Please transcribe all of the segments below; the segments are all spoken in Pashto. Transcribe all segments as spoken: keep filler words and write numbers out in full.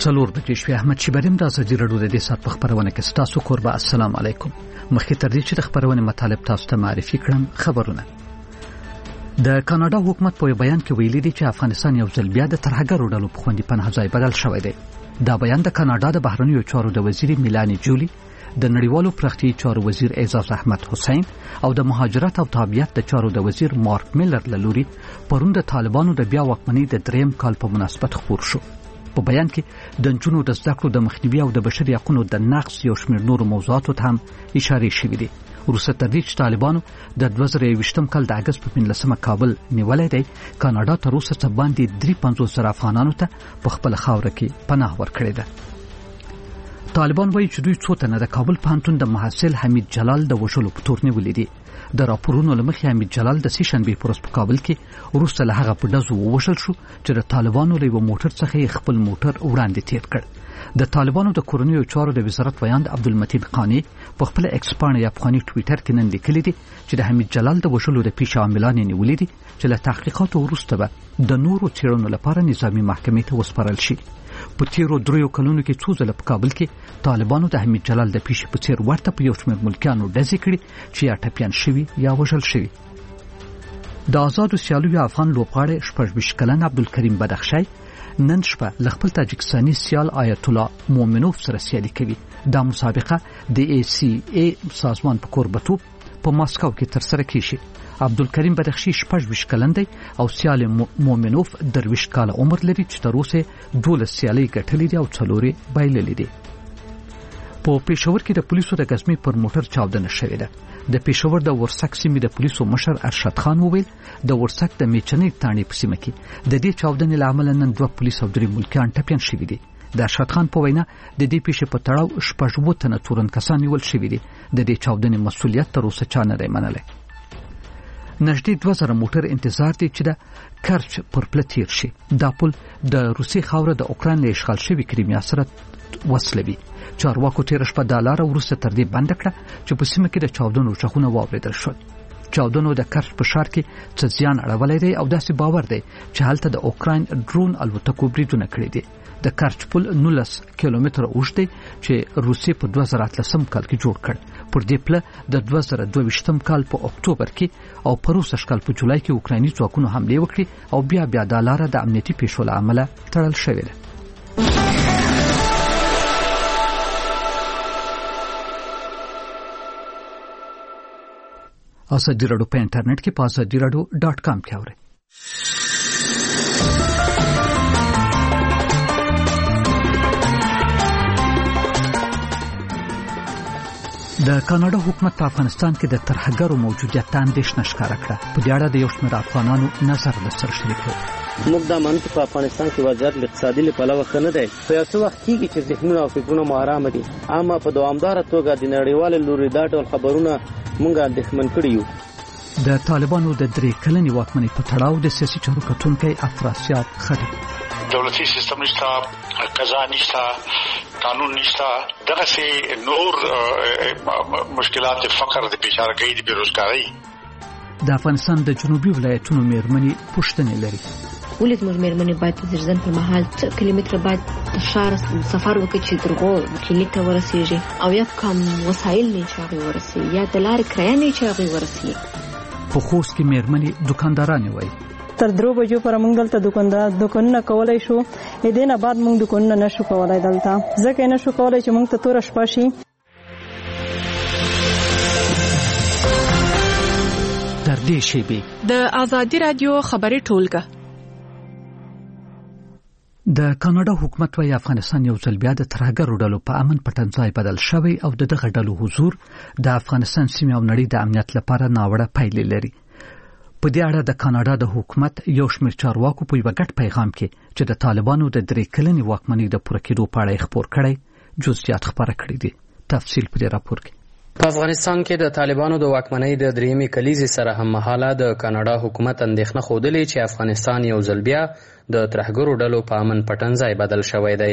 څلور بجې شوې. احمد شیبریم د ازادي راډیو د دې ساعت په خبرونه کې ستاسو کوربه. السلام علیکم. مخکې تر دې چې د خبرونه مطالب تاسو ته معرفي کړم، خبرونه. د کاناډا حکومت په بیان کې ویلي دی چې افغانستان یو ځل بیا د ترهګرو ډلو په خوندي پناه ځای بدل شوی دی. دا بیان د کاناډا د بهرنیو چارو د وزیر میلانی جولی، د نړیوالو پراختیایي چارو وزیر اعزاز احمد حسین او د مهاجرت او تابعیت د چارو د وزیر مارک میلر له لوري پرون د طالبانو د بیا واکمنۍ د دریم کال په مناسبت خپور شو. په بیان کې د نجونو د زده کړو د مخنیوي او د بشري حقوقو د نقض یو شمېر نورو موضوعاتو ته هم اشارې شوې دي. وروسته تر دې چې طالبانو د دوه زره یوویشتم کال د اګست په پنځلسمه کابل نیولی دی، کاناډا تر اوسه څه باندې درې پنځوس زره افغانانو ته په خپله خاوره کې پناه ورکړې ده. طالبان وایي چې دوی څو تنه د کابل پوهنتون د محصل حمید جلال د وژلو په تور نیولي دي. د راپورونو له مخې حمید جلال د سې شنبې په ورځ په کابل کې وروسته له هغه په ډزو ووژل شو چې د طالبانو له یوه موټر څخه یې خپل موټر وړاندې تیر کړ. د طالبانو د کورنیو چارو د وزارت ویاند عبدالمتین قانی په خپل ایکس پاڼه یا افغاني ټویټر کې نن لیکلي دي چې د حمید جلال د وژلو د پیښې عاملان یې نیولي دي چې له تحقیقاتو وروسته به د نورو څېړنو لپاره نظامي محکمې ته وسپارل شي. په تیرو دریو کلونو کې څو ځله په کابل کې طالبانو د حمید جلال د پیښې په څیر ورته په یو شمېر ملکیانو ډزې کړي چې یا ټپیان شوي یا وژل شوي. د آزادو سیالیو افغان لوبغاړی شپږ ویشت کلن عبدالکریم بدخشی نن شپه له خپل تاجکستاني سیال آیت الله مومنوف سره سیالي کوي. دا مسابقه د ای سی ای سازمان په کوربتوب په ماسکو کې ترسره کیږي. عبدالکریم بدخشی شپږ ویشت کلن دی او سیال مومنوف درویشت کاله عمر لري چې تر اوسه دولس سیالۍ ګټلې دي او څلور یې بایللې دي. په پېښور کې د پولیسو د غزمې پر موټر چاودنه شوې ده. د پېښور د ورسک سیمې د پولیسو مشر ارشد خان وویل د ورسک د میچنې تاڼې په سیمه کې د دې چاودنې له امله نن دوه پولیس او درې ملکیان ټپیان شوي دي. د ارشد خان په وینا د دې پیښې په تړاو شپږ اووه تنه تورن کسان نیول شوي دي. د دې چاودنې مسؤلیت تر اوسه چا نه دی منلی. نږدې دوه زره موټر انتظار دی چې د کرچ پر پله تیر شي. دا پل د روسیې خاوره د اوکراین له اشغال شوي کریمیا سره وصلوي. چارواکو تېره شپه دا لاره وروسته تر دې بنده کړه چې په سیمه کې د چاودنو غږونه واورېدل شول. چاودنو د کرچ په ښار کې څه زیان اړولی دی او داسې باور دی چې هلته د اوکراین ډرون الوتکو بریدونه کړي دي. د کرچ پل نولس کیلومتره اوږد دی چې روسیې په دوه زره اتلسم کال کې جوړ کړ. پر دې پله د دوه زره دوه ویشتم کال په اکتوبر کې او پروسږ کال په جولای کې اوکرایني ځواکونو حملې وکړې او بیا بیا دا لاره د امنیتي پیښو له امله تړل شوې ده. ازادي راډیو په انټرنیټ کې په ازادي راډیو ډاټ کام کې اورئ. د کاناډا حکومت په افغانستان کې د ترهګرو موجودیت ته اندېښنه ښکاره کړه. په دې اړه د یو شمېر افغانانو نظر درسره شریک کړ. موږ دا منو چې په افغانستان کې وضعیت اقتصادي له پلوه ښه نه دی. په یو څه وخت کېږي چې ذهنونه او فکرونه مو ارامه دي، اما په دوامداره توګه د نړیوالو لوري دا ډول خبرونه موږ اندېښمن کړي یو. د طالبانو د درې کلنې واکمنۍ په تړاو د سیاسي چارو کتونکی افراسیاب خټک دولتي سیستم نشته، قضا نشته، قانون نشته، دغسې نور مشکلات فقر د بیچارګۍ د بیروزګارۍ. د افغانستان د جنوبي ولایتونو میرمنې پوښتنې لري. ولې زموږ میرمنې باید د ځنډ پر مهال څه کیلومتره باید ښار سفر وکړي چې درغو کلینیک ته ورسېږي او یا کم وسایل نه چې هغوی ورسېږي یا د لارې کرایه نه چې هغوی ورسېږي. په خوست کې میرمنې دوکاندارانې وایي تر درو بجو پر موږ دلته دوکاندار دوکانونه کولای شو، دې نه بعد موږ دوکانونه نشو کولای دلته ځکه نشو کولای چې موږ ته توره شپه شي. تر دې شیبې د ازادي راډیو خبري ټولګه. د کاناډا حکومت وايي افغانستان یو ځل بیا د ترهګرو ډلو په امن پټنځای بدل شوی او دغه ډلو حضور د افغانستان سیمې او نړۍ د امنیت لپاره ناوړه پایلې لري. په دې اړه د کاناډا د حکومت یو شمېر چارواکو په یو غټ پیغام کې چې د طالبانو د درې کلنې واکمنۍ د پوره کېدو په اړه خبر کړی جزئیات خبره کړي دي. تفصیل په دې راپور کې. په افغانستان کې د طالبانو د واکمنۍ د دریمې کلیزې سره هم مهاله د کاناډا حکومت اندېښنه ښودلې چې افغانستان یو ځل بیا د ترهګرو ډلو په امن پټنځای بدل شوی دی.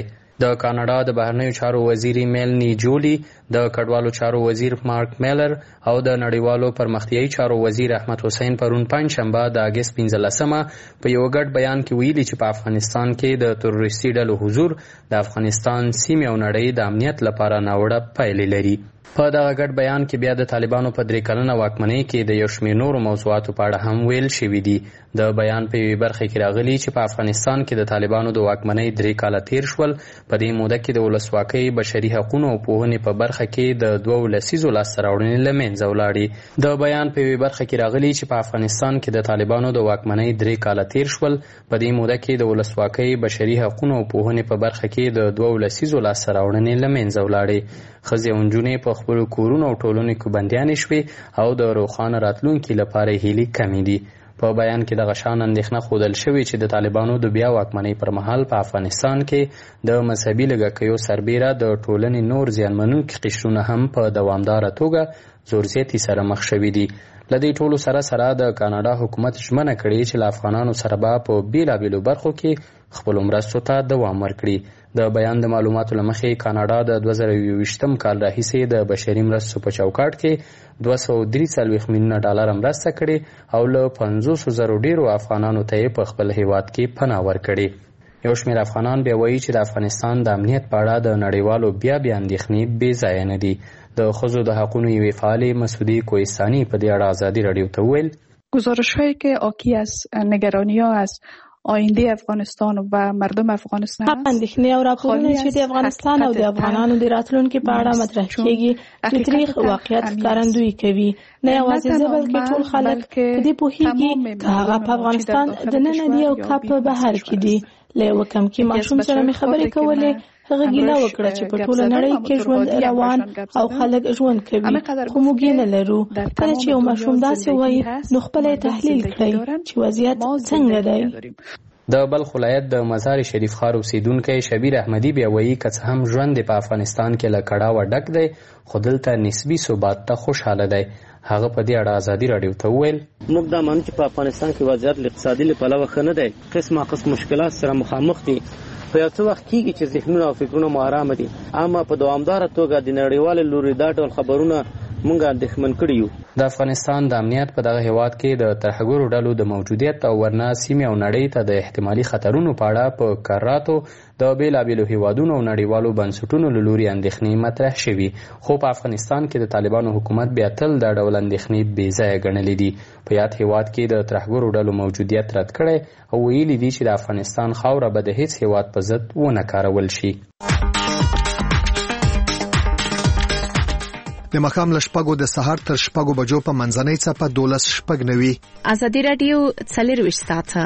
د کاناډا د بهرنیو چارو وزیر میلنی جولی، د کډوالو چارو وزیر مارک میلر او د نړیوالو پرمختیایي چارو وزیر احمد حسین پرون پنجشنبه د اګست پنځلسمه په یو ګډ بیان کې ویلي چې په افغانستان کې د تروریستي ډلو حضور د افغانستان سیمې او نړۍ د امنیت لپاره ناوړه پایلې لري. په دغه ګډ بیان کې بیا د طالبانو په درې کلنه واکمنۍ کې د یو شمېر نورو موضوعاتو په اړه هم ویل شوي دي. د بیان په یوې برخه کې راغلي چې په افغانستان کې د طالبانو د واکمنۍ درې کاله تیر شول. په دې موده کې د ولسواکۍ، بشري حقوقو او پوهنې په برخه کې د دوو لسیزو لاسته راوړنې له منځه ولاړې. د بیان په یوې برخه کې راغلي چې په افغانستان کې د طالبانو د واکمنۍ درې کاله تیر شول. په دې موده کې د ولسواکۍ، بشري حقوقو او پوهنې په برخه کې د دوو لسیزو لاسته راوړنې له منځه ولاړې. ښځې او نجونې په خپلو کورونو او ټولنو کې بندیانې شوې او د روښانه راتلونکي لپاره هیلې کمې دي. په بیان کې دغه شان اندېښنه ښودل شوې چې د طالبانو د بیا واکمنۍ پر مهال په افغانستان کې د مذهبي لږکیو سربیره د ټولنې نور زیانمنونکي قشرونه هم په دوامداره توګه زورزیاتي سره مخ شوي دي. له دې ټولو سره سره د کاناډا حکومت ژمنه کړې چې له افغانانو سره به په بېلابېلو برخو کې خپلو مرستو ته دوام ورکړي. د بیان د معلوماتو له مخې کاناډا د دوه زره یوویشتم کال راهیسې د بشري مرستو په چوکاټ کې دوه سوه درې څلوېښت میلیونه ډالره مرسته کړې او له پنځوسو زرو ډېرو افغانانو ته یې په خپل هیواد کې پناه ورکړې. یو شمېر افغانان بیا وایي چې د افغانستان د امنیت په اړه د نړیوالو بیا بیا اندېښنې بې ځایه نه دي. د ښځو د حقونو یوې فعالې مسعودی کوهستاني په دې اړه ازادي راډیو ته وویل: گزارش‌هایی که حاکی از نگرانی‌ها از آینده افغانستان و مردم افغانستان است. اندېښنې او راپورونه چې د افغانستان او د افغانانو د راتلونکي په اړه مطرح کیږي د تاریخ واقعیت ښکارندویي کوي. نه یوازې زه بلکې ټول خلک په دې پوهیږي که هغه په افغانستان دننه دي او که په بهر کې دي. له یوه کمکي ماشوم سره مې خبرې کولې. هغه ګیله وکړه چې په ټوله نړۍ کې ژوند روان او خلک ژوند کوي، خو موږ یې نه لرو. کله چې یو ماشوم داسې وایي نو خپل یې تحلیل کړئ چې وضعیت څنګه دی. د بلخ ولایت د مزار شریف ښار اوسیدونکی شبیر احمدي بیا وایي که څه هم ژوند په افغانستان کې له کړاوه ډک دی خو دلته نسبي ثبات ته خوشحاله دی. هغه په دې اړه ازادي راډیو ته وویل: موږ دا منو چې په افغانستان کې وضعیت اقتصادي له پلوه ښه نه دی. قسمه قسم مشکلات سره مخامخ دي. په یو څه وخت کېږي چې ذهنونه او فکرونه مو ارامه دي، اما په دوامداره توګه د نړیوالې لوري دا ډول خبرونه موږ اندېښمن کړي یو. د افغانستان د امنیت په دغه هیواد کې د ترهګرو ډلو د موجودیت او ورنه سیمې او نړۍ ته د احتمالي خطرونو په اړه په کراتو د بېلابېلو هیوادونو او نړیوالو بنسټونو له لوري اندېښنې مطرح شوي. خو په افغانستان کې د طالبانو حکومت بیا تل دا ډول اندېښنې بې ځایه ګڼلې دي. په یاد هیواد کې د ترهګرو ډلو موجودیت رد کړی او ویلي دي چې د افغانستان خاوره به د هیڅ هیواد په ضد ونه کارول شي. د ماښام له شپږو د سهار تر شپږو بجو په منځنۍ څپه دولس شپږ نوي. ازادي راډیو څلرویشت ساعته.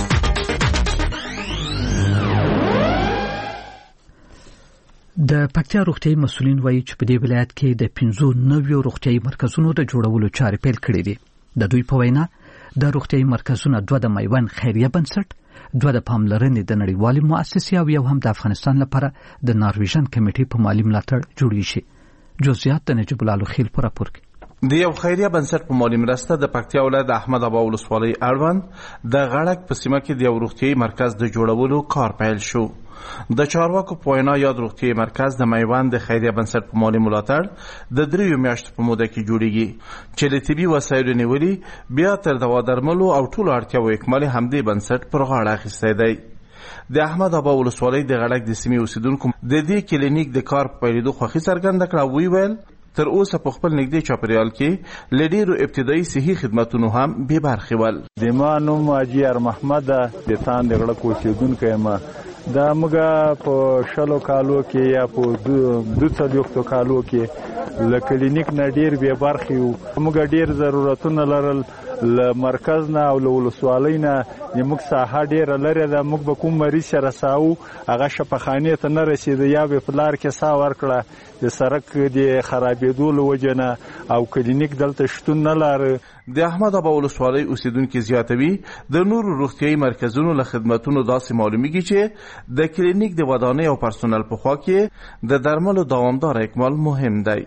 د پکتیا روغتیايي مسؤلین وایي چې په دې ولایت کې د پنځو نویو روغتیايي مرکزونو د جوړولو چارې پیل کړې دي. د دوی په وینا د روغتیايي مرکزونو دوه د میوند خیریه بنسټ، دوه د پاملرنې د نړیوالې مؤسسې او یو هم د افغانستان لپاره د نارویژن کمیټې په مالي ملاتړ جوړیږي شي. جزئیات د نجیب الله خیل په راپور کې. د یو خیریه بنسټ په مالي مرسته د پکتیا ولایت د احمد ابا ولسوالۍ اړوند د غړک په سیمه کې د یو روغتیايي مرکز د جوړولو کار پیل شو. د چارواکو په وینا یاد روغتیايي مرکز د میوند د خیریه بنسټ په مالي ملاتړ د دریو میاشتو په موده کې جوړیږي چې د طبي وسایلو نیولې بیا تر دوا درملو او ټولو اړتیاوو اکمال همدې بنسټ پر غاړه اخیستی دی. د احمد ابا ولسوالۍ د غړک د سیمې اوسیدونکو د دې کلینیک د کار په پیلېدو خوښي څرګنده کړه. وی ویل تر اوسه په خپل نږدې چاپیریال کې له ډېرو ابتدایي صحي خدمتونو هم بې برخې ول. د ما نوم حاجي ارمحمد د تان د غړک اوسیدونکی یم. دا موږ په شلو کالو کې یا په دوه څلوېښتو کالو کې له کلینیک نه ډېر بې برخې وو. موږ ډېر ضرورتونه لرل له مرکز نه او له ولسوالۍ نه. موږ ساحه ډېره لرې ده. موږ به کوم مریض چې رساو هغه شفاخانې ته نه رسېده یا به په لار کې ساه ورکړه د سړک د خرابېدو له وجې نه او کلینیک دلته شتون نه لاره. د احمد ابا ولسوالۍ اوسیدونکي زیاتوي د نورو روغتیايي مرکزونو له خدمتونو داسې معلومیږي چې د کلینیک د ودانۍ او پرسونل په خوا کې د درملو دوامدار اکمال مهم دی.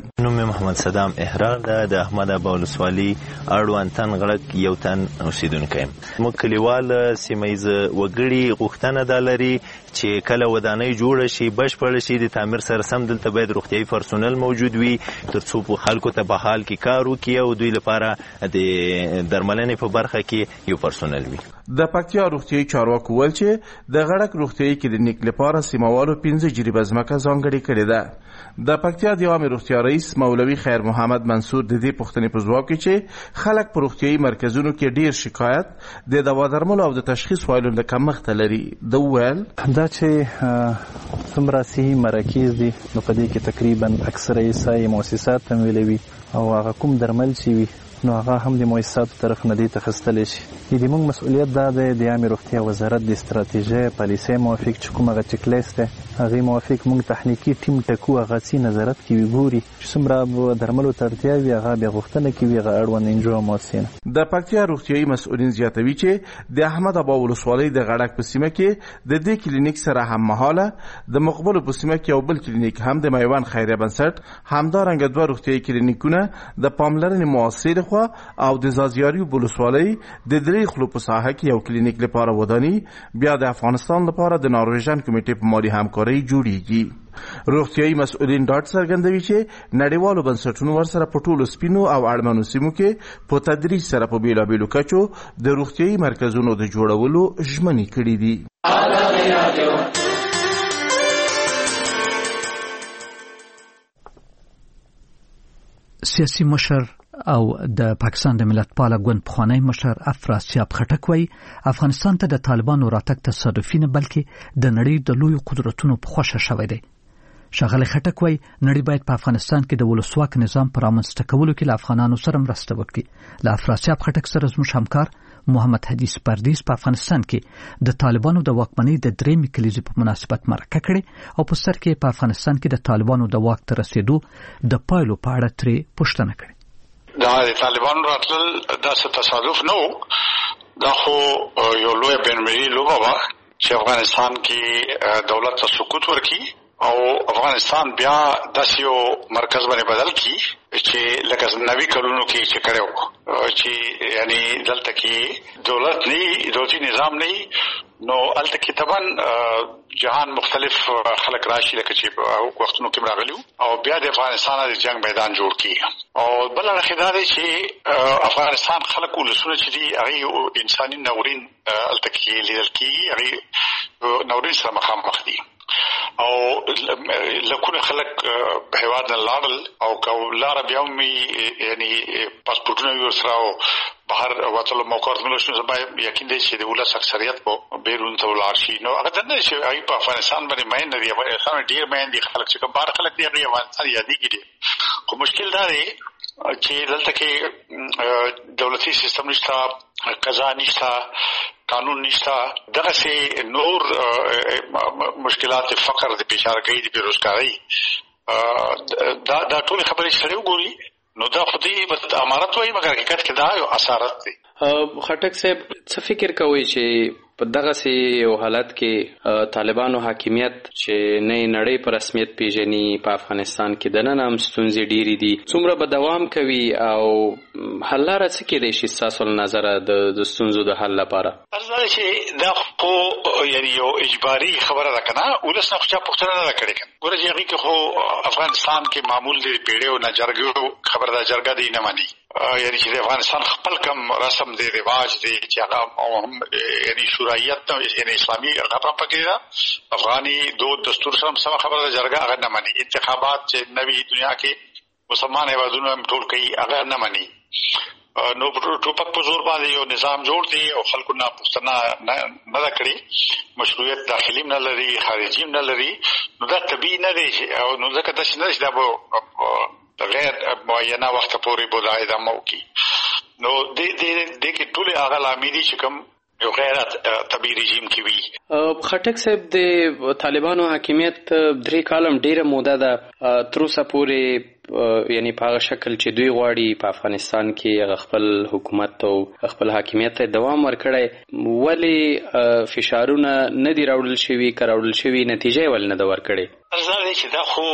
نوم محمد صدام احرار ده د احمد ابا ولسوالي اړوند تن غړک یو تن اوسیدونکی موږ کلیوال سیمایز وګړي غوښتنه ده لري چې کله ودانۍ جوړه شي بشپړ شي د تعمیر سره سم دلته باید روغتیايي پرسونل موجود وي ترڅو په خلکو ته په حال کې کار وکړي او دوی لپاره د درملنې په برخه کې یو پرسونل وي. د پکتیا روغتیايي چارواکو ویل چې د غړک روغتیايي کلینیک لپاره سیموالو پنځه جریبه ځمکه ځانګړې کړې ده. د پکتیا د عامه روغتیا رئیس مولوي خیر محمد منصور د دې پوښتنې په ځواب کې چې خلک په روغتیايي مرکزونو کې ډیر شکایت د دوا درملو او د تشخیص وایلو د کمښت لري. د ویل دا چې څومره صحي مراکز دي نو په دې کې تقریبا اکثره یې سایي مؤسسات تمویلوي او هغه کوم درمل چې وي نو هغه هم د مؤسساتو طرف نه دي تخصیصلی شي. د موږ مسؤلیت دا دی د عامه روغتیا وزارت د استراتیژۍ پالیسۍ موافق چې کوم هغه چک لیست دی هغې موافق موږ تخنیکي ټیم ټکو هغه څي نظارت کوي ګوري چې څومره درملو ته اړتیا وي هغه بیا غوښتنه کوي هغه اړوند انجو او مؤسسې نه. د پکتیا روغتیايي مسؤلین زیاتوي چې د احمد ابا ولسوالۍ د غړک په سیمه کې د دې کلینیک سره هم مهاله د مقبلو په سیمه کې یو بل کلینیک هم د میوان خیریه بنسټ همدارنګه دوه روغتیايي کلینیکونه د پاملرنې مؤثر او د زازیاري ولسوالۍ د درې خلو په ساحه کې یو کلینیک لپاره وداني بیا د افغانستان لپاره د نارویژن کمیټې په مالي همکارۍ جوړیږي. روغتیايي مسؤلین ډاډ څرګندوي چې نړیوالو بنسټونو ورسره په ټولو سپینو او اړمنو سیمو کې په تدریج سره په بیلابیلو کچو د روغتیايي مرکزونو د جوړولو ژمنې کړې دي. سیاسي مشر او د پاکستان د ملت پاله ګوند پخوانی مشر افراسیاب خټک وایي افغانستان ته د طالبانو راتګ تصادفي نه بلکې د نړۍ د لویو قدرتونو په خوښه شوی دی. ښاغلی خټک وایي نړۍ باید په افغانستان کې د ولسواک نظام په رامنځته کولو کې له افغانانو سره مرسته وکړي. له افراسیاب خټک سره زموږ همکار محمد حدیث پردیس په افغانستان کې د طالبانو د واکمنۍ د درېیمې کلیزې په مناسبت مرکه کړې او په سر کې په افغانستان کې د طالبانو د واک ته رسېدو د پایلو په اړه ترې پوښتنه کړې. دا د طالبانو راتلل داسې تصادف نه و، دا خو یو لوی بینالمللي لوبه وه چې افغانستان کې دولت ته سقوط ورکړي او افغانستان بیا داسې یو مرکز باندې بدل کړي چې لکه نوي کلونو کې چې کړی و چې یعنی دلته کې دولت نه دولتي نظام نه نو هلته کې طبعا جهان مختلف خلک راشي لکه چې په وختونو کې راغلي او بیا د افغانستان د جنگ میدان جوړ کړي او بل اړخ دا دی چې افغانستان خلک ولسونه چې دي هغې انساني ناورین هلته کې لیدل کېږي، هغې ناورین سره مخامخ دي او لکونه خلک په هېواد نه لاړل او که لاره بیا هم یعنی پاسپورټونه یې ورسره او بهر وتلو موقع ورته ملو شو باید یقین دی چې د ولس اکثریت په بیرون ته ولاړ شي. نو هغه دا نه چې هغوی په افغانستان باندې مین نه دي، افغانستان ډېر مین دي خلک چې کوم بهر خلک دي هغوی افغانستان یادېږي دي، خو مشکل دا دی چې دلته کې دولتي سیستم نشته، قضا نشته، قانون نشته، دغسې نور مشکلات فقر د پیشارګۍ د بېروزګارۍ دا دا ټولې خبرې چې سړی وګوري نو دا خو دې امارت وایي مګر حقیقت کې دا یو اسارت دی. خټک صاحب څه فکر کوئ چې په دغسې یو حالت کې طالبانو حاکمیت چې نه نړۍ په رسمیت پیژني په افغانستان کې دننه هم ستونزې ډېرې دي څومره به دوام کوي او حل لاره څه کېدی شي ستاسو له نظره د ستونزو د حل لپاره؟ عرض دا چې دا خو یعنې یو اجباري خبره ده که نه، ولس نه خو چا پوښتنه نه ده کړې که ګوره چې هغې کې خو افغانستان کې معمول دی پیړیو نه جرګو خبره ده جرګه دی نه مني، یعنی چې د افغانستان خپل کم رسم دی رواج دی چې هغه هم یعنی شورایت یعنی اسلامي هغه هم پکې ده، افغاني دود دستور سره هم سمه خبره ده جرګه هغه نه مني، انتخابات چې نوي دنیا کې مسلمان هېوادونه هم ټول کوي هغه نه مني. نو ټوپک په زور باندې یو نظام جوړ دی او خلکو نه پوښتنه نه ده کړې، مشروعیت داخلي نه لري خارجي نه لري، نو دا طبیعي نه دی او نو ځکه داسې نه ده چې دا به غیر معینه وخت پورې به دا ادامه وکړي. نو دې کې ټولې هغه لامل دي چې کوم یو غیر طبیعي رژیم کې وي. خټک صاحب د طالبانو حاکمیت درې کالم ډېره موده ده تر اوسه پورې یعنی په هغه شکل چې دوی غواړي په افغانستان کې هغه خپل حکومت او خپل حاکمیت ته دوام ورکړی، ولې فشارونه نه دي راوړل شوي که راوړل شوي نتیجه یې ولې نه ده ورکړې؟ عرض دا دی چې دا خو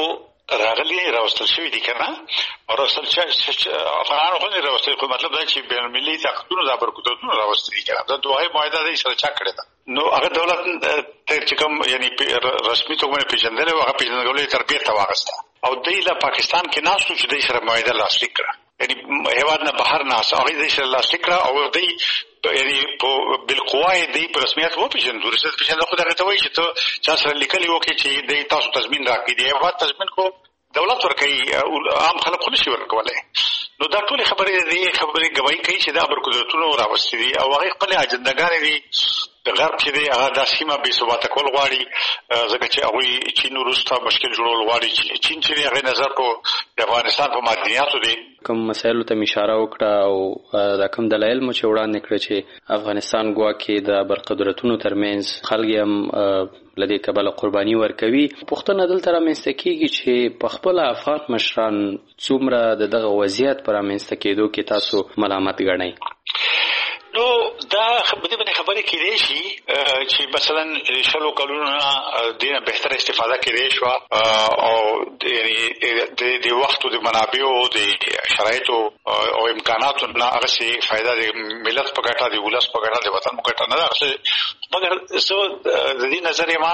راغلي راوستل شوی دي کنه او راوستل چې افغانانو خو نه راوستل خو مطلب دا چې بین المللي طاقتونو دا برکتونه راوستل دي کنه دا دوه معاهده د سره چا کړی ده نو هغه دولت ته چې کوم یعنی رسمي توګه پیژندل او هغه پیژندګلوي تربیت ته واغسته او د له پاکستان کې ناسو چې د سره معاهده لاسلیک کړه یعنی هیواد نه بهر ناس هغه د سره لاسلیک کړه او د یعنی په بالقوای دی په رسمیت وو پیژندل ورسره پیژندل خو دا ته وایي چې ته چا سره لیکلی وو چې د تاسو تضمین راکړي دی هغه تضمین کو دولت ورکوي عام خلک خو نشي ورکولای نو دا ټول خبرې دي خبرې گواہی کوي چې دا برکتونه راوستي دي او هغه خپل اجندګان دي د غرب کې دي هغه د سیمه بې ثباته کول غواړي ځکه چې هغوی چین وروسته مشکل جوړول غواړي چې چین چې هغې نظر کو د افغانستان په معدنیاتو دی کوم مسایلو ته اشاره وکړه او دا کوم دلایل مو چې وړاندې کړه چې افغانستان ګواکې د برقدرتونو ترمنځ خلک هم لدې کبله قرباني ورکوي پوښتنه دلته رامنځته کېږي چې په خپله افغان مشران څومره د دغه وضعیت په رامنځته کېدو کې تاسو ملامت ګڼئ نو دا خبرې خبرې کېدای شي چې مثلا شلو کلونو دینه بهتر استفاده کېدای شو او یعنی د وخت او د منابعو د شرایطو او امکاناتو نه هغه سي فائدہ د ملت په ګټه د ولس په ګټه د وطن په ګټه نه ده مګر زه د دې نظر یم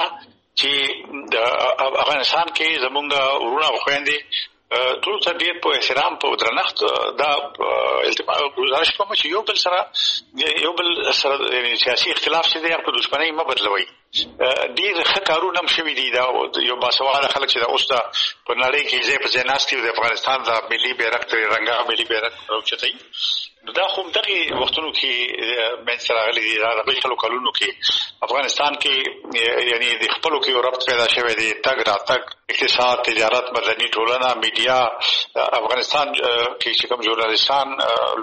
چې د افغانستان کې زمونږ ورونه خويندې ټول څه ډېر په احترام په درنښت دا التماس گزارش کوم چې یو بل سره یو بل سره سیاسي اختلاف چې دی په دښمنۍ مه بدلوي ډېر ښه کارونه هم شوي دي دا یو باسواده خلک چې دا اوس د په نړۍ کې ځای په ځای ناست دي د افغانستان د ملي بیرغ ترې رنګه ملي بیرغ راوچتوي نو دا خو دغه وختونو کې منځ راغلي دي دا د شلو کلونو کې افغانستان کې یعنی د خپلو کې یو ربط پیدا شوی دی تګ راتګ اقتصاد تجارت مدني ټولنه میډیا افغانستان کې چې کوم ژورنالیستان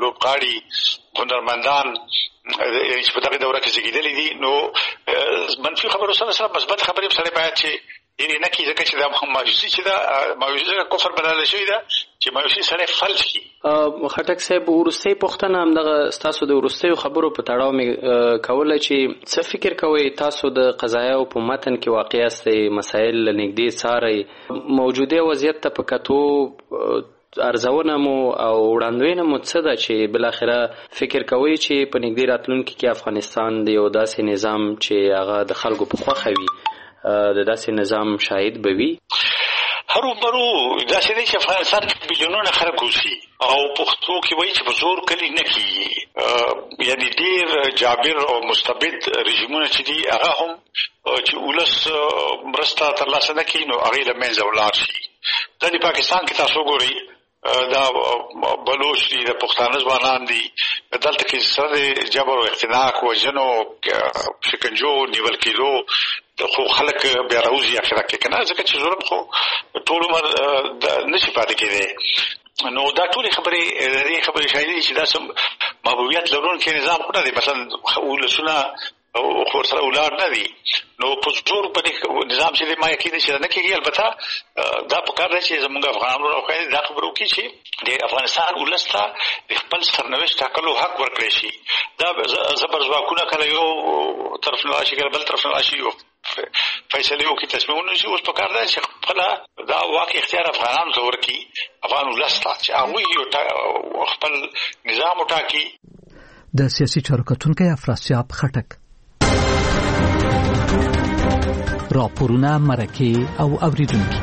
لوبغاړي هنرمندان چې په دغه دوره کې زیږېدلي دي نو منفي خبرو سره سره مثبت خبرې سره باید چې یعنی نه کېږي ځکه چې دا مایوسي چې دا مایوسي کفر بدله شوې ده چې مایوسي سره فلج کی خټک صاحب ورستۍ پوښتنه همدغه ستاسو د ورستیو خبرو په تړاو مې کوله چې څه فکر کوئ تاسو د قضایاو په متن کې واقع یاستئ مسایل له نږدې څارئ موجوده وضعیت ته په کتو ارزونه مو او وړاندوینه مو څه ده چې بالاخره فکر کوئ چې په نږدې راتلونکي کې افغانستان د یو داسې نظام چې هغه د خلکو په خوښه وي د داسې نظام شاهد به وي هرومرو داسې دی چې افغانستان کې میلیونونه خلک اوسي او پښتو کې وایي چې په زور کلي نه کېږي یعنی ډېر جابر او مستبد رژیمونه چې دي هغه هم چې ولس مرسته ترلاسه نه کړي نو هغې له منځه ولاړ شي دا د پاکستان کې تاسو ګورئ دا بلوچ دي د پښتانه ځوانان دي دلته کې سره د جبر او اختناق وژنو شکنجو نیول کېدو خو خلک بیا راوځي اخره کې کنه ځکه چې ظلم خو ټول عمر نشي پاتې کېدی نو دا ټول خبرې دې خبرې شاهدي چې دا سم محبوبیت لرونکي نظام خو نه دی مثلا ولسونه او خو سره ولار نه دي نو په زور باندې نظام چې ما یقین چې نه کېږي البته دا په کار دی چې زموږ افغانانو راوخی دا خبرو کې چې د افغانستان ولس ته د خپل سرنوشت ټاکلو حق ورکړی شي دا زبر ځواکونه کله یو طرف نه راشي کله بل طرف نه راشي فیصله وکړي تصمیمونه شي اوس په کار دی چې خپله دا واقع اختیار افغانانو ته ورکړي افغان ولس ته چې هغوی خپل نظام وټاکي د سیاسي چارو کتونکی افراسیاب خټک راپورونه مرکه او اوریدونکي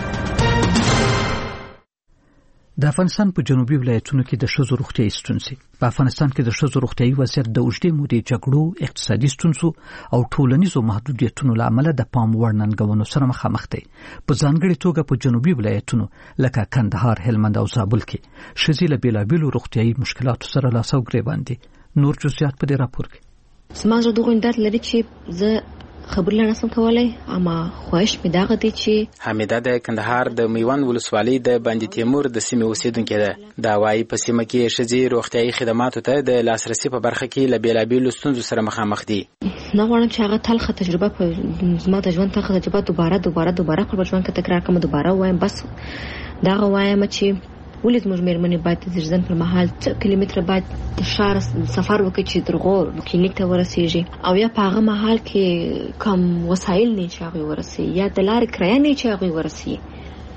د افغانستان په جنوبي ولایتونو کې د ښځو روغتیايي ستونزې په افغانستان کې د ښځو روغتیايي وضعیت د اوږدې مودې جګړو اقتصادي ستونزو او ټولنیزو محدودیتونو له امله د پام وړ ننګونو سره مخامخ دی په ځانګړې توګه په جنوبي ولایتونو لکه کندهار هلمند او زابل کې ښځې له بېلابېلو روغتیايي مشکلاتو سره لاس او ګرېوان دي نور جزئیات په دې راپور کې زما زړه دغه اندات لري چې زه خبرونه نسم کولای اما خواهش می داغه دي چې حمیده د کندهار د میوند ولسوالۍ د باندې تیمور د سیمې اوسیدونکې ده دا وايي په سیمه کې ښځې روغتیايي خدماتو ته د لاسرسي په برخه کې له بېلابېلو ستونزو سره مخامخ دي نه غواړم چې هغه تلخه تجربه په زما د ژوند تلخه تجربه دوباره دوباره دوباره په ژوند کې تکرار کوم دوباره وایم بس دا وایم چې ولې زموږ مېرمنې باید د زیږون پر مهال څه کیلومتره باید د ښار سفر وکړي چې درغو کلینیک ته ورسېږي او یا په هغه مهال کې کم وسایل نه چې هغوی ورسېږي یا د لارې کرایه نه چې هغوی ورسېږي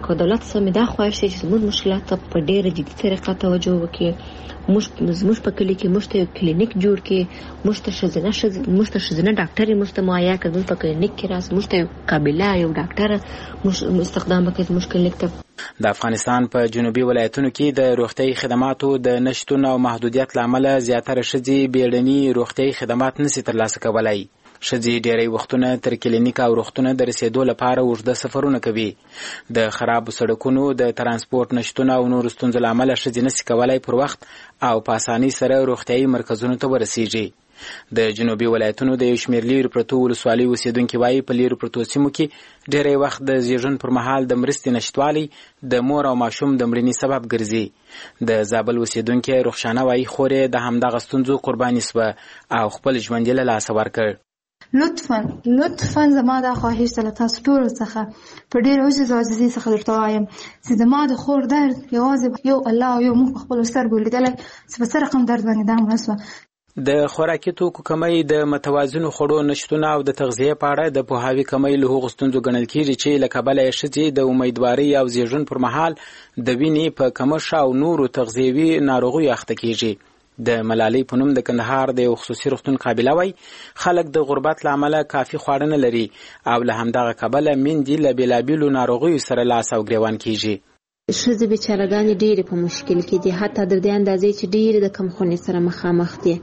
که دولت سمې دا خواهش دی چې زموږ مشکلات ته په ډېره جدي طریقه توجه وکړي. موږ زموږ په کلي کې موږ ته کلینیک جوړ کړي، موږ ته ښځینه موږ ته ښځینه ډاکټر یې موږ ته مهیا کړي، موږ په کلینیک کې راز موږ ته قابله یو ډاکټره موږ استخدام وکړي زموږ کلینیک ته. د افغانستان په جنوبي ولایتونو کې د روغتیايي خدماتو د نشتون او محدودیت له امله زیاتره ښځې بیړني روغتیايي خدمات نشي ترلاسه کولی. ښځې ډېری وختونه تر کلینیک او روغتونه د رسیدو لپاره اوږده سفرونه کوي. د خرابو سړکونو د ترانسپورت نشتون او نورو ستونزو له امله ښځې نشي کولی پر وخت او په اسانۍ سره روغتیايي مرکزونو ته ورسیږي. د جنوبي ولایتونو د یو شمېر لیرې پرتو ولسوالیو اوسېدونکي وایي په لیرې پرتو سیمو کې ډېری وخت د زیږون پر مهال د مرستې نشتوالی د مور او ماشوم د مړینې سبب ګرځي. د زابل اوسېدونکې رخشانه وایي خور یې د همدغه ستونزو قرباني سوه او خپل ژوند یې له لاسه ورکړ. لطفا لطفا زما دا خواهش ده له تاسو ټولو څخه په ډېر عجز او عاجزۍ څخه درته وایم چې زما د خور درد یوازې یو الله او یو موږ په خپلو سترګو لیدلی چې په څه رقم درد باندې دا مړه سوه. د خوراکي توکو کمی، د متوازنو خوړو نشتون او د تغذیې په اړه د پوهاوي کمی له هغو ستونزو ګڼل کېږي چې له کبله یې ښځې د امیدوارۍ او زیږون پر مهال د وینې په کمښت او نورو تغذیوي ناروغیو اخته کېږي. د ملالۍ په نوم د کندهار د یو خصوصي روغتون قابله وایي خلک د غربت له امله کافي خواړه نه لري او له همدغه کبله میندې له بېلابېلو ناروغیو سره لاس او ګرېوان کېږي. ښځې بیچارهګانې ډېرې په مشکل کې دي، حتی تر دې اندازې چې ډېرې د کمخونې سره مخامخ دي.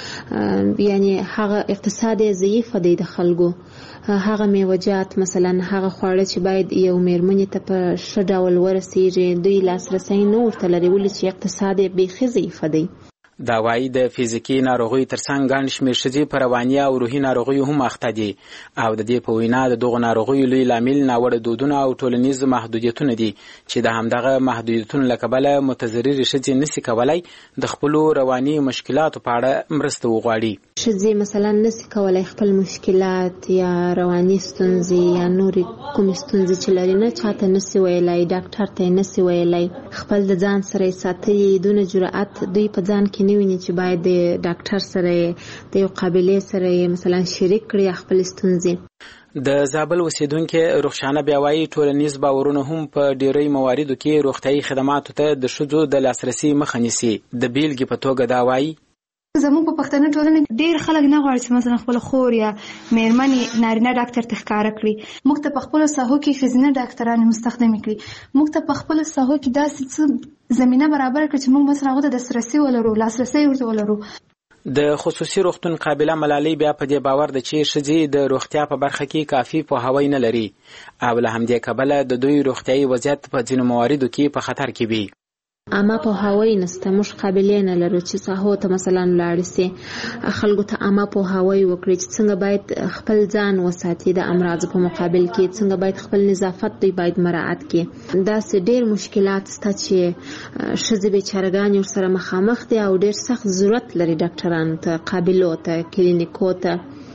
یعنی هغه اقتصاد یې ضعیفه دی د خلکو، هغه میوجات مثلا هغه خواړه چې باید یو میرمنې ته په ښه ډول ورسیږي دوی لاسرسی نه ورته لري، ولې چې اقتصاد یې بیخي ضعیفه دی. دا وایي د فزیکي ناروغیو ترڅنګ ګڼ شمېر ښځې په رواني او روحي ناروغیو هم اخته دي او د دې په وینا د دغو ناروغیو لوی لامل ناوړه دودونه او ټولنیز محدودیتونه دي چې د همدغه محدودیتونو له کبله متضررې ښځې نشي کولی د خپلو رواني مشکلاتو په اړه مرسته وغواړي. ښځې مثلا نشي کولی خپل مشکلات یا رواني ستونزې یا نورې کومې ستونزې چې لري نه چاته نشي ویلی، ډاکټر ته یې نشي ویلی، خپل د ځان سره یې ساتي دونه جرأت دوی په ځان کې نه ویني چې باید د ډاکټر سره د یو قابلې سره مثلا شریک کړي خپل ستونزې. د زابل اوسیدونکې رخشانه بیا وایي ټولنیز باورونه هم په ډېری مواردو کې روغتیايي خدماتو ته د ښځو د لاسرسي مخه نیسي. د بیلګې په توګه دا وایي زموږ په پښتنه ټولنه ډېر خلک نه غواړي چې مثلا خپل خور یا میرمنې نارینه ډاکټر ته ښکاره کړي. موږ ته په خپلو ساحو کې ښځینه ډاکټرانې مستخدمې کړي. موږ ته په خپلو ساحو کې داسې څه زمینه برابره کړي چې موږ مثلا هغو ته دسترسي ولرو، لاسرسی ورته ولرو. د خصوصي روغتون قابله ملالۍ بیا په دې باور ده چې ښځې د روغتیا په برخه کې کافي پوهاوی نه لري او له همدې کبله د دوی روغتیايي وضعیت په ځینو مواردو کې په خطر کې وي. اما پوهاوی نشته، موږ قابلې نه لرو چې ساحو ته مثلا ولاړ سي، خلکو ته اما پوهاوی وکړي چې څنګه باید خپل ځان وساتي د امراض په مقابل کې، څنګه باید خپل نظافت دوی باید مراعات کړي. داسې ډېر مشکلات شته چې ښځې بیچارهګانې ورسره مخامخ دي او ډېر سخت ضرورت لري ډاکټرانو ته، قابلو ته، کلینیکو ته،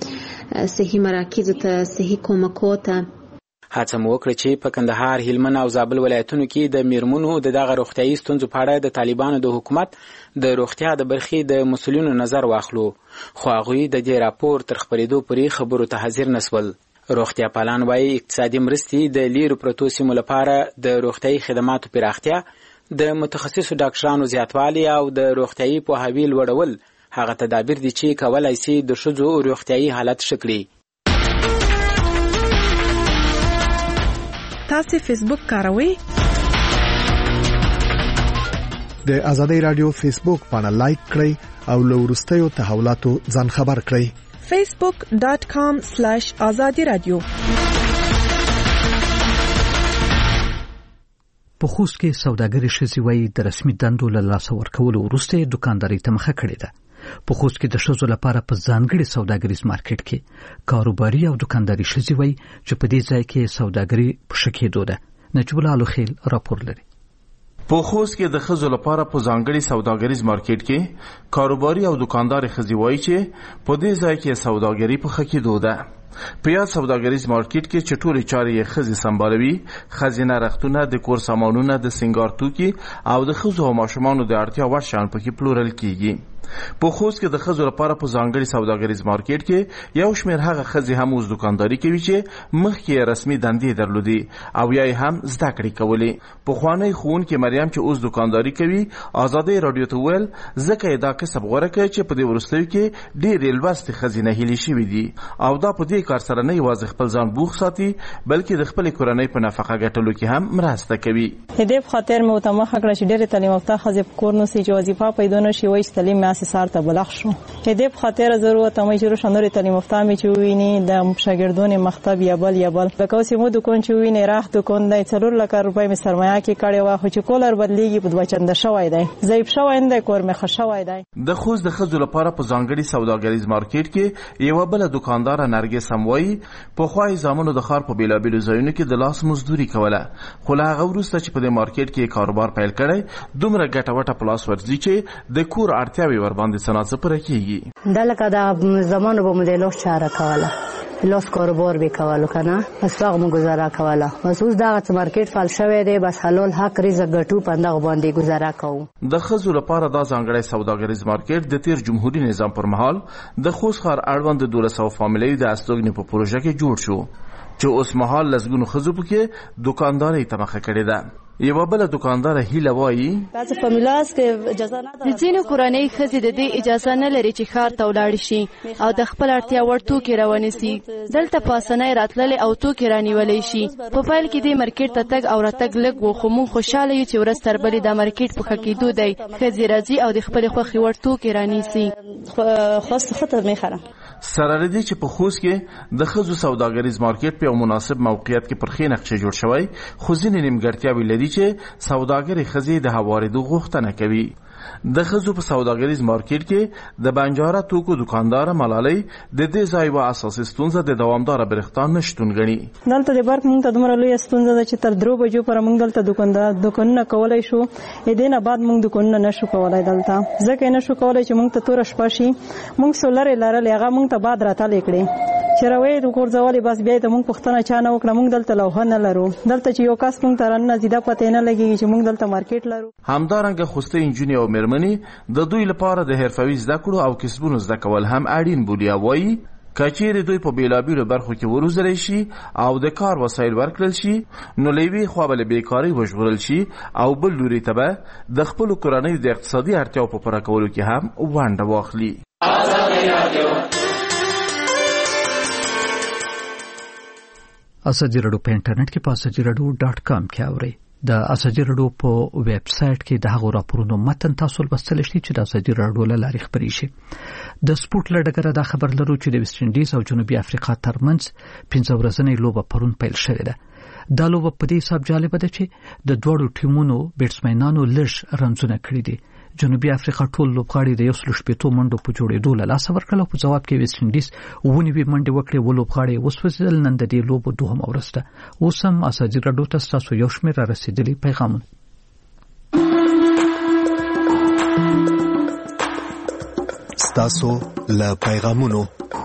صحي مراکزو ته، صحي کومکو ته. هڅه مو وکړه چې په کندهار، هلمند او زابل ولایتونو کې د میرمنو د دغه روغتیايي ستونزو په اړه د طالبانو د حکومت د روغتیا د برخې د مسؤلینو نظر واخلو، خو هغوی د دې راپور تر خپرېدو پورې خبرو ته حاضر نسول. روغتیا پالان وایي اقتصادي مرستې د لیرو پرتو سیمو لپاره د روغتیايي خدماتو پراختیا، د متخصصو ډاکټرانو زیاتوالی او د روغتیايي پوهاوي لوړول هغه تدابیر دي چې کولی شي د ښځو روغتیايي حالت ښه کړي. تاسو فیسبوک کاروئ؟ د آزادۍ رادیو فیسبوک باندې لایک کړئ او له وروستیو تحولاتو ځان خبر کړئ. facebook dot com slash azadi radio. په خوست کې سوداګري ښځې وایي د رسمي دندو له لاسه ورکولو وروسته دکانداري ته مخه کړې ده. په خوست کې د ښځو لپاره په ځانګړي سوداګریز مارکیټ کې کاروباري او دکانداري ښځې وایي چې په دې ځای کې سوداګري په ښه کېدو ده. نجیب الله الخیل راپور لري. په خوست کې د ښځو لپاره په ځانګړي سوداګریز مارکیټ کې کاروباري او دکانداري ښځې وایي چې په دې ځای کې سوداګري په ښه کېدو ده. په یاد سوداګریز مارکیټ کې چې ټولې چارې یې ښځې سمبالوي، ښځینه رختونه، د کور سامانونه، د سینګار توکي او د ښځو او ماشومانو د اړتیا وړ شیان پکې پلورل کیږي. په خوست کې د ښځو لپاره په ځانګړي سوداګریز مارکیټ کې یو شمېر هغه ښځې هم اوس دوکانداري کوي چې مخکې یې رسمي دندې درلودې او یا یې هم زده کړې کولې. پخوانۍ ښوونکې مریم چې اوس دوکانداري کوي ازادۍ راډیو ته وویل ځکه یې دا کسب غوره کړی چې په دې وروستیو کې ډېرې لوستې ښځې نهیلې شوي دي او دا په دې کار سره نه یوازې خپل ځان بوخت ساتي بلکې د خپلې کورنۍ په نفقه ګټلو کې هم مرسته کوي. دې په خاطر مې ورته مخه کړه چې ډېرې تعلیم یافته ښځې په کور نوسي چې وظیفه پیدا نه شي وایي چې تعلیم مې هسې سار ته بلغ شو. دې په خاطر ضرورت مې چې روښانه نورې تعلیم یافته مې چې وویني د شاګردانو مکتب یا بل یا بل لکه اوس مو دکان چې وویني راح دکان دی څلور لکه روپۍ مې سرمایه کې کړې وه خو چې کولر بدلېږي په دوه چنده شوی دی، ضعیف شوی نه دی، کور مې ښه شوی دی. د خوست د ښځو لپاره په ځانګړي سوداګریز مارکیټ کې یوه بله دوکانداره نرګس هم وایي پخوا یې زامنو د ښار په بېلابېلو ځایونو کې د لاس مزدوري کوله خو له هغه وروسته چې په دې مارکیټ کې کاروبار پیل کړی دومره ګټه وټه په لاس ورځي چې د کور اړتیاوې ورباندې څه ناڅه پوره کېږي. دا لکه د زمانو به مو د لاس چاره کوله، لاس کاروبار به کولو کنه بس هغه مو گزاره کوله. بس اوس دغه مارکیټ فعال شوی دی، بس حلال حق رزق ګټو په دغه باندې گزاره کوو. د ښځو لپاره دا ځانګړی سوداګریز مارکیټ د تیر جمهوریت نظام پر مهال د خوست ښار اړوند د دولس سوه فامیلیو د استوګنې په پروژه کې جوړ شو چې اوس مهال لسګونو ښځو پکې دوکاندارۍ ته مخه کړې ده. یوه بله دوکانداره هیله وایي د ځینو کورنۍ ښځې د دې اجازه نه لري چې ښار ته ولاړ شي او د خپل اړتیا وړ توکي راونیسي. دلته په اسانۍ راتللی او توکي رانیولی شي. په پیل کې دې مارکیټ ته تګ او راتګ لږ و خو موږ خوشحاله یو چې ورځ تر بلې دا مارکیټ په ښه کېدو دی. ښځې راځي او د خپلې خوښې وړ توکي رانیسي. سره له دې چې په خوست کې د ښځو سوداګریز مارکیټ په یو مناسب موقعیت کې پر ښې نقشې جوړ شوی خو ځینې نیمګړتیاوې لري چې سوداګرې ښځې د هوارېدو غوښتنه کوي. د ښځو په سوداګریز مارکیټ کې د بنجاره توکو دوکانداره ملالۍ د دې ځای یوه اساسي ستونزه د دوامداره برېښنا نشتون ګڼي. دلته د برق موږ ته دومره لویه ستونزه ده چې تر درو بجو پورې موږ دلته دوکانونه کولی شو، دې نه بعد موږ دوکانونه نشو کولی دلته ځکه یې نشو کولی چې موږ ته توره شپه شي. موږ سولر یې لرلې هغه موږ ته بعد راتلې کړې چې راویې د غورځولې بس بیا یې ته موږ پوښتنه چا نه وکړه. موږ دلته لوحه نه لرو، دلته چې یو کس موږ ته راننځي دا پته یې نه لګېږي چې موږ دلته مارکیټ لرو. همدارنګه خوستي نجونې او مېرمنې د دوی لپاره د حرفوي زده کړو او کسبونو زده کول هم اړین بولي او وایي که چیرې دوی په بېلابېلو برخو کې وروزلی شي او د کار وسایل ورکړل شي نو له یوې خوا به له بېکارۍ وژغورل شي او بل لوري ته به د خپلو کورنیو د اقتصادي اړتیاو په پوره کولو کې هم ونډه واخلي. اساجي رادیو په انټرنیټ کې په اساجي رادیو ډاټ کام کې اورئ. د اساجي رادیو په ویب سټ کې د هغو راپورونو متن تاسو لوستلی شئ چې د اساجي رادیو له لارې خپرې شي. د سپورټ له ډګره دا خبر لرو چې د ویسټ انډیز او جنوبي افریقا ترمنځ پنځه ورځنۍ لوبه پرون پیل شوې ده. دا لوبه په دې حساب جالبه ده چې د دواړو ټیمونو بیټسمنانو لږ رنزونه کړي دي. جنوبي افریقا ټول لوبغاړي د یو سل شپېتو منډو په جوړېدو له لاسه ورکړل او په ځواب کې ویسټ انډیز ونیوي منډې وکړې. اووه لوبغاړي وسوځېدل. نن د دې لوبو دوهمه ورځ ده. اوس هم اساجي رادیو ته ستاسو یو شمېر را رسېدلي پیغامونه. ستاسو له پیغامونو.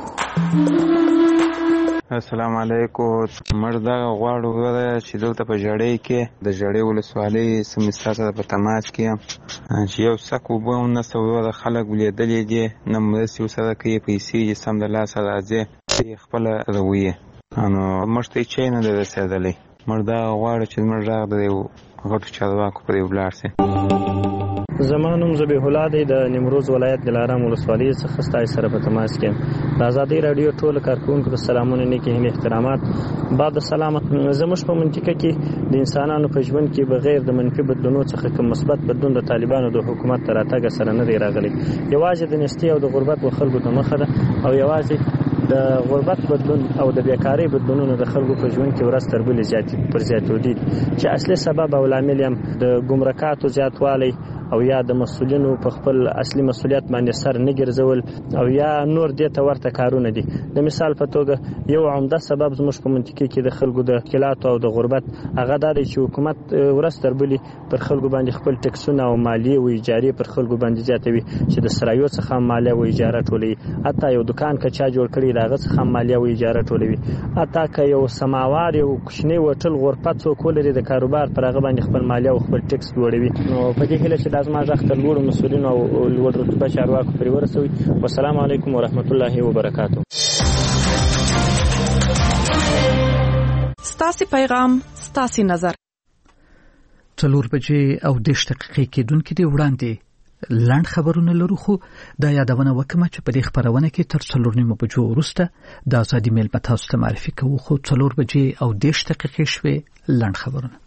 السلام علیکم. مړ دغه غواړو چې دلته په ژړۍ کې د ژړۍ ولسوالۍ سمې ستاسو په تماس کې یم چې یو څک اوبه هم نشته. د خلک لیدلې دي نه مرستې ورسره کوي، پیسې یې سم د لاسه راځي خپله رویې نو موږ ته یې چای نه دی رسېدلی. مړ دغه غواړو چې زموږ غږ د یو غټو چارواکو پرې ولاړ شي. زما نوم ذبیح الله دی، د نیمروز ولایت دلارام ولسوالۍ څخه ستاسو سره په تماس کې یم. د ازادۍ راډیو ټولو کارکوونکو ته سلامونه، نیکې هیلې، احترامات. بعد السلام. زموږ په منطقه کې د انسانانو په ژوند کې بغیر د منفي بدلونو څخه کوم مثبت بدلون د طالبانو د حکومت تر راتګ سره نه دی راغلی. یوازې د نشتۍ او د غربت و خلکو ته مخه ده او یوازې د غربت بدلون او د بیکاری بدلونونو د خلکو په ژوند کې ورځ تر بلې زیاتې پر زیاتېدو دي چې اصلي سبب او لامل یې د ګمرکاتو زیاتوالی او یا د مسؤلینو په خپل اصلي مسؤلیت باندې سر نه ګرځول او یا نور دې ته ورته کارونه دي. د مثال په توګه یو عمده سبب زموږ په منطقه کې د خلکو د مشکلات او د غربت هغه دا دی چې حکومت ورځ تر بلې پر خلکو باندې خپل ټکسونه او مالیې او اجارې پر خلکو باندې زیاتوي چې د سرایو څخه مالیه او اجاره ټولوي. حتی یو دکان که چا جوړ کړي دغه څخه مالیه او اجاره ټولوي. حتی که یو سماوار یو کوچنی وټل غرفت څوک ولري د کاروبار پر هغه باندې خپل مالیه او خپل ټکس لوړوي. نو په دې هیله چې د ازما ځخ تر لوړو مسؤلینو او لوړ رتبه چارواکو پرې ورسوي. والسلام علیکم ورحمت الله وبرکاته. ستاسو پیغام ستاسو نظر. څلور بجې او دېرش دقیقې کېدونکې دي. وړاندې لاند خبرونه لرو، خو دا یادونه وکړم چې په دې خبرونه کې تر څلور نیمو بجو وروسته د ازادي میل په تاسو ته معرفي کوو. خو څلور بجې او دېرش دقیقې شوې لاند خبرونه.